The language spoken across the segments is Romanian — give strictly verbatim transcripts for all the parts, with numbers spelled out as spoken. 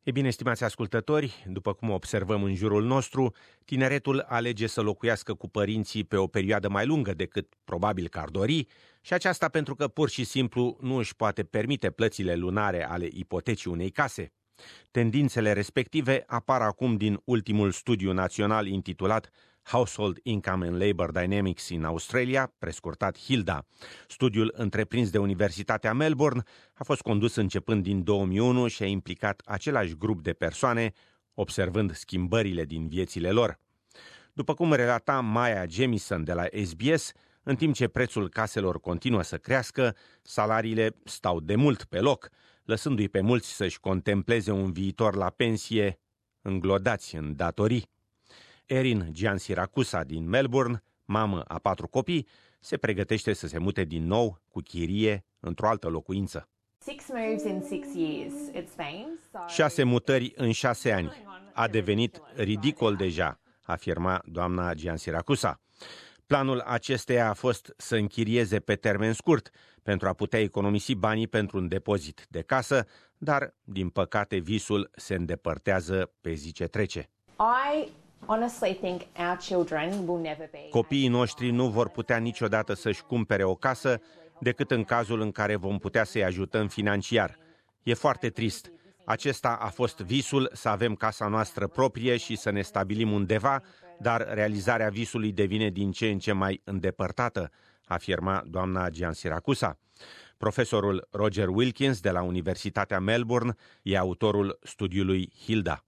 E bine, stimați ascultători, după cum observăm în jurul nostru, tineretul alege să locuiască cu părinții pe o perioadă mai lungă decât probabil că ar dori, și aceasta pentru că pur și simplu nu își poate permite plățile lunare ale ipotecii unei case. Tendințele respective apar acum din ultimul studiu național intitulat Household Income and Labour Dynamics in Australia, prescurtat HILDA. Studiul întreprins de Universitatea Melbourne a fost condus începând din două mii unu și a implicat același grup de persoane, observând schimbările din viețile lor. După cum relata Maya Jamieson de la S B S, în timp ce prețul caselor continuă să crească, salariile stau de mult pe loc, lăsându-i pe mulți să-și contempleze un viitor la pensie înglodați în datorii. Erin Giansiracusa din Melbourne, mamă a patru copii, se pregătește să se mute din nou cu chirie într-o altă locuință. Șase mutări în șase ani. A devenit ridicol deja, afirma doamna Giansiracusa. Planul acesteia a fost să închirieze pe termen scurt pentru a putea economisi banii pentru un depozit de casă, dar, din păcate, visul se îndepărtează pe zi ce trece. I honestly think our children will never be. Copiii noștri nu vor putea niciodată să-și cumpere o casă decât în cazul în care vom putea să-i ajutăm financiar. E foarte trist. Acesta a fost visul, să avem casa noastră proprie și să ne stabilim undeva, dar realizarea visului devine din ce în ce mai îndepărtată, afirma doamna Giansiracusa. Profesorul Roger Wilkins de la Universitatea Melbourne e autorul studiului HILDA.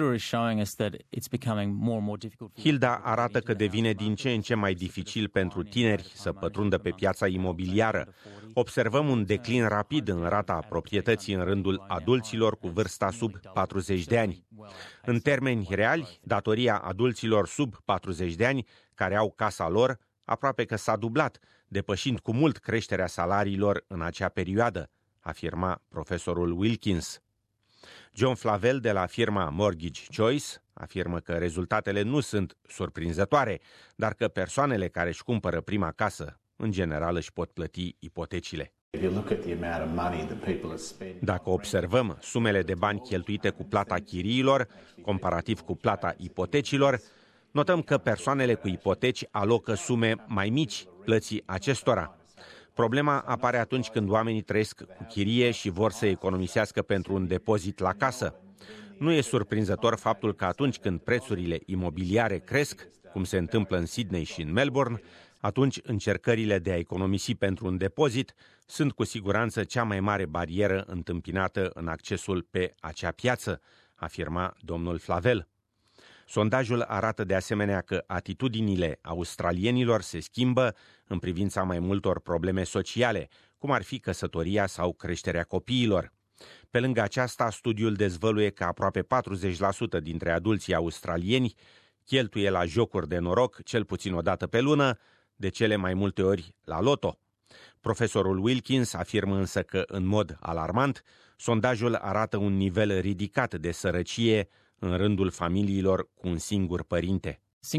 HILDA arată că devine din ce în ce mai dificil pentru tineri să pătrundă pe piața imobiliară. Observăm un declin rapid în rata proprietății în rândul adulților cu vârsta sub patruzeci de ani. În termeni reali, datoria adulților sub patruzeci de ani care au casa lor aproape că s-a dublat, depășind cu mult creșterea salariilor în acea perioadă, afirma profesorul Wilkins. John Flavel de la firma Mortgage Choice afirmă că rezultatele nu sunt surprinzătoare, dar că persoanele care își cumpără prima casă, în general, își pot plăti ipotecile. Dacă observăm sumele de bani cheltuite cu plata chiriilor, comparativ cu plata ipotecilor, notăm că persoanele cu ipoteci alocă sume mai mici plății acestora. Problema apare atunci când oamenii trăiesc cu chirie și vor să economisească pentru un depozit la casă. Nu e surprinzător faptul că atunci când prețurile imobiliare cresc, cum se întâmplă în Sydney și în Melbourne, atunci încercările de a economisi pentru un depozit sunt cu siguranță cea mai mare barieră întâmpinată în accesul pe acea piață, afirma domnul Flavel. Sondajul arată de asemenea că atitudinile australienilor se schimbă în privința mai multor probleme sociale, cum ar fi căsătoria sau creșterea copiilor. Pe lângă aceasta, studiul dezvăluie că aproape patruzeci la sută dintre adulții australieni cheltuie la jocuri de noroc cel puțin o dată pe lună, de cele mai multe ori la loto. Profesorul Wilkins afirmă însă că, în mod alarmant, sondajul arată un nivel ridicat de sărăcie în rândul familiilor cu un singur părinte.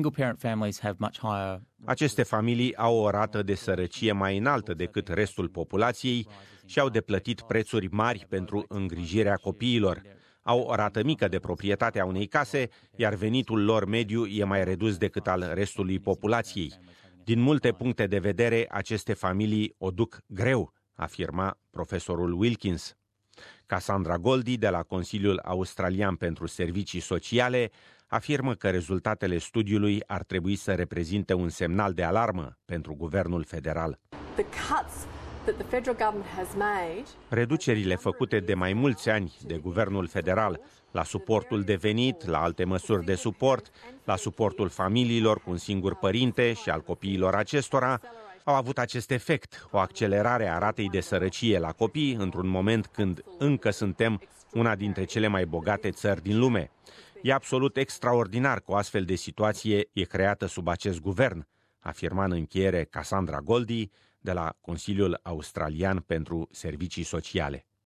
Aceste familii au o rată de sărăcie mai înaltă decât restul populației și au de plătit prețuri mari pentru îngrijirea copiilor. Au o rată mică de proprietate a unei case, iar venitul lor mediu e mai redus decât al restului populației. Din multe puncte de vedere, aceste familii o duc greu, afirma profesorul Wilkins. Cassandra Goldie, de la Consiliul Australian pentru Servicii Sociale, afirmă că rezultatele studiului ar trebui să reprezinte un semnal de alarmă pentru guvernul federal. Reducerile făcute de mai mulți ani de guvernul federal la suportul de venit, la alte măsuri de suport, la suportul familiilor cu un singur părinte și al copiilor acestora, au avut acest efect, o accelerare a ratei de sărăcie la copii într-un moment când încă suntem una dintre cele mai bogate țări din lume. E absolut extraordinar că o astfel de situație e creată sub acest guvern, afirma în încheiere Cassandra Goldie de la Consiliul Australian pentru Servicii Sociale.